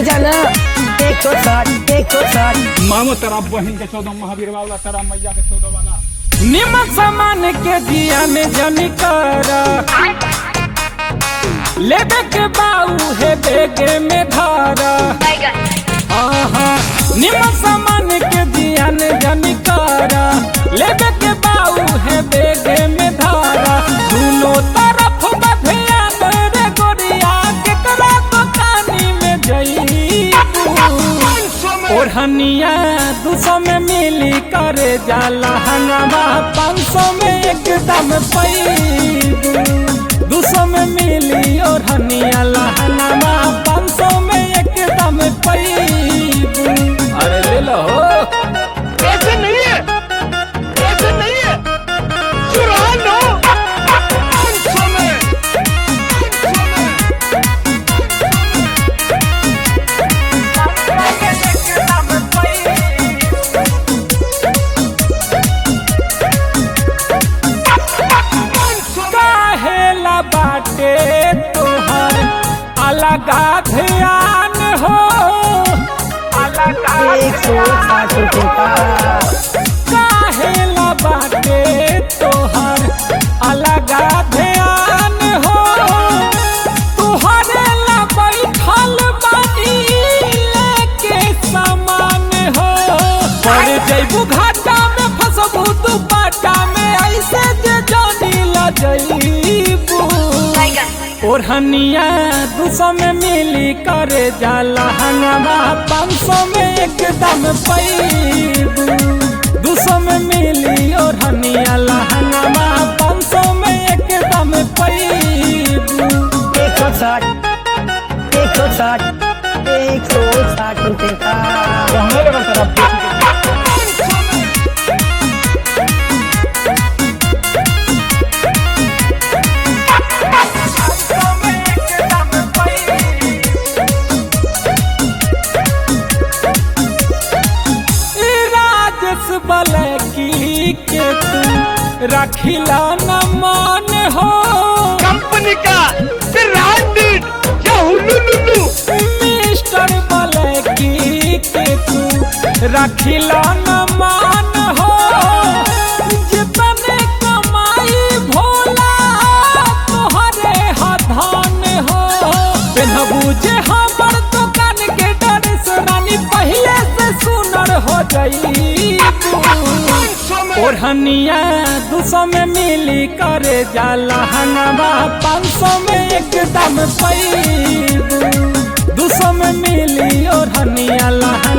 जाना 160 मामो तेरा बहन के 14 महावीर वाला तेरा मैया के 14 वाला निमक सामान के दिया में जनी कर लेबे के बाऊ है बेगे में धारा निमक सामान के दिया में जनी कर लेबे के बाऊ है बेगे में धारा दोनों तरफ बधियान रे गोरिया के करा तो कानी में जई ओढ़निया 200 में मिली करे जाला हंगामा 500 में एकदम पैदू 200 में मिली ओढ़निया लहंगामा 500 में एकदम पैदू अरे ले लो ऐसे नहीं है चुरा लो बाटे तोहर अलगा ध्यान हो अलगा 160 रुपए का काहेला बाटे तोहर अलगा ध्यान हो तुहरे ला बैठल बानी लेके सामान हो पड़ जइबू घाटा में फसबू तू बाटा में ऐसे जे जानी ला जइबू ओढ़निया 200 में मिली करे जाला हंगामा 500 में एकदम पैदू 200 में मिली ओढ़निया लहंगामा 500 में एकदम पैदू 160 रुपए का कहने लगा तेरा बेटी के बलकी के तू रखिला न मान हो कंपनी का ब्रांडेड या हुलुलुलु मिस्टर बलकी के तू रखिला न मान हो जितने कमाई भोला तोहरे हधान हो पेनहबू जे हमर दुकान के ड्रेस रानी पहले से सुनर हो जाई ओढ़निया 200 में मिली करे जाला हंगामा 500 में एकदम पैदू 200 में मिली ओढ़निया लहंगामा